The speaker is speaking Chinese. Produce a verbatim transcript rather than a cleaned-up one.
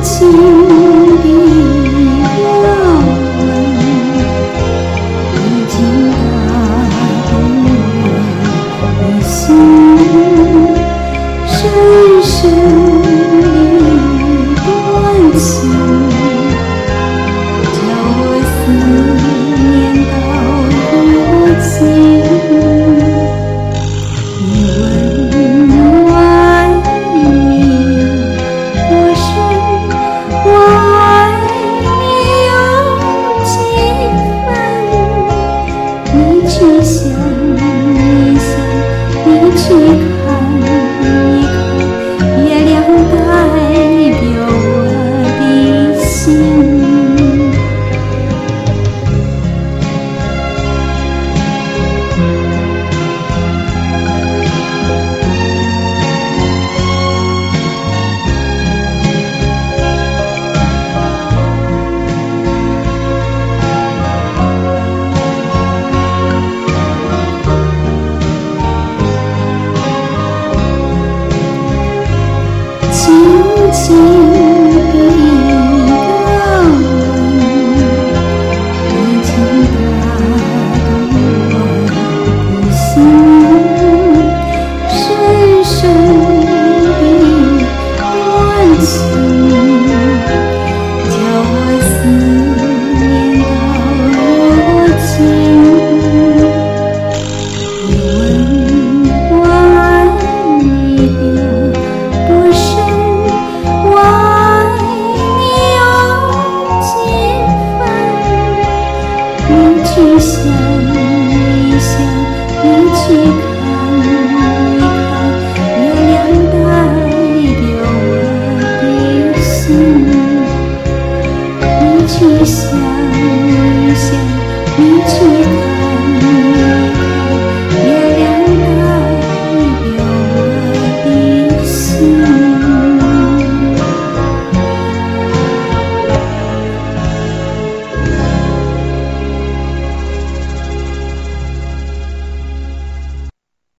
轻的热吻，已经打动我的心，深深的关心，叫我思念到如今。你问我爱你多深，我爱你有几分？你去想一想，你去看一看，月亮代表我的心。轻轻的一个吻，已经打动我的心，深深的关心，叫我思念到如今。你问我爱你有多深？我爱你有几分？你去想一想，你去看一看，月亮代表我的心。你去想